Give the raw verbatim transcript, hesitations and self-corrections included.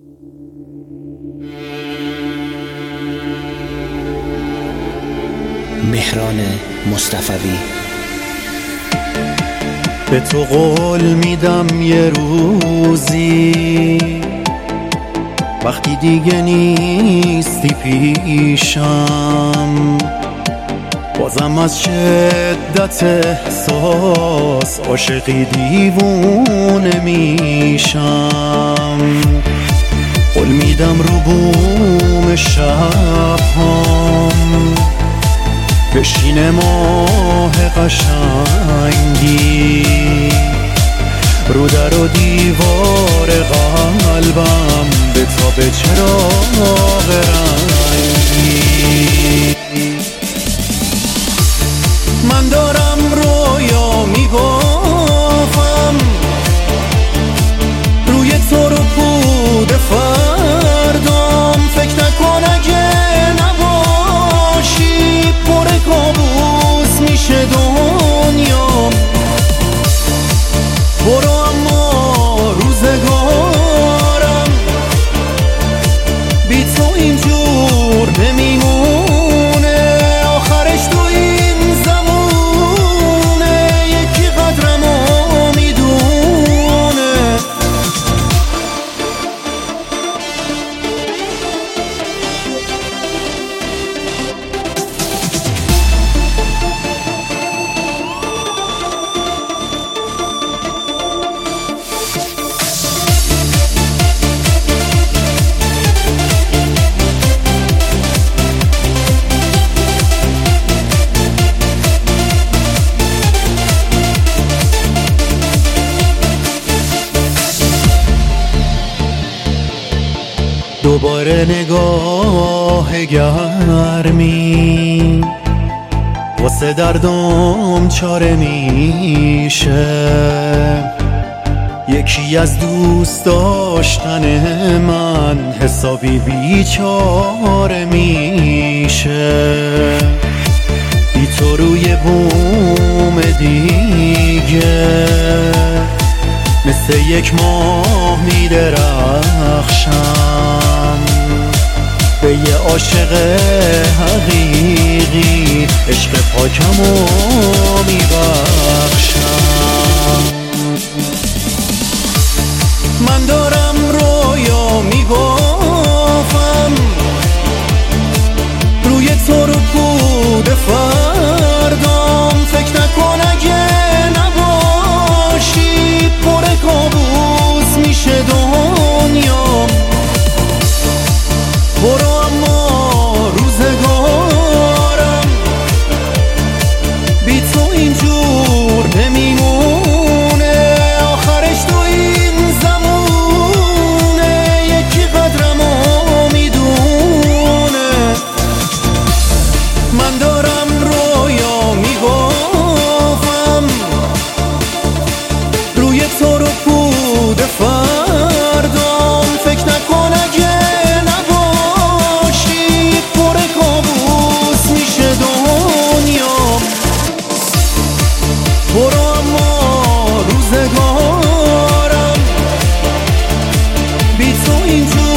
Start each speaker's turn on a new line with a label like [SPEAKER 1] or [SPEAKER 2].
[SPEAKER 1] مهران مصطفوی.
[SPEAKER 2] به تو قول میدم یه روزی وقتی دیگه نیستی پیشم، بازم از شدت احساس عاشقی دیوونه میشم. قول میدم رو بوم شب هم بشینه ماه قشنگی رو در و دیوار قلبم به تاب چراغ رنگی. من دارم رویا میبافم روی تو رو پود فردام، فکر نکن اگه نباشی پر کابوس میشه دنیا. برو اما روزگارم بی تو اینجور نمیمونه، آخرش تو این زمونه یکی قدرمو میدونه. دوباره نگاه گرمی واسه دردم چاره میشه، یکی از دوست داشتن من حسابی بیچاره میشه. بی تو روی بوم دیگه مثل یک ماه میدرخشم، به یه عاشق حقیقی عشق پاکمو میبخشم. من دارم رویا میبافم روی تو رو پود فردام، فکر نکن اگه نباشی پر کابوس میشه دنیا. برو اما روزگارم بی تو اینجور نمیمونه، آخرش تو این زمونه یکی قدرمو میدونه. من دارم رویا میبافم روی تو رو پود فردام، فکر نکن اگه نباشی پر کابوس میشه دنیا. برو اما روزگارم بی تو اینجور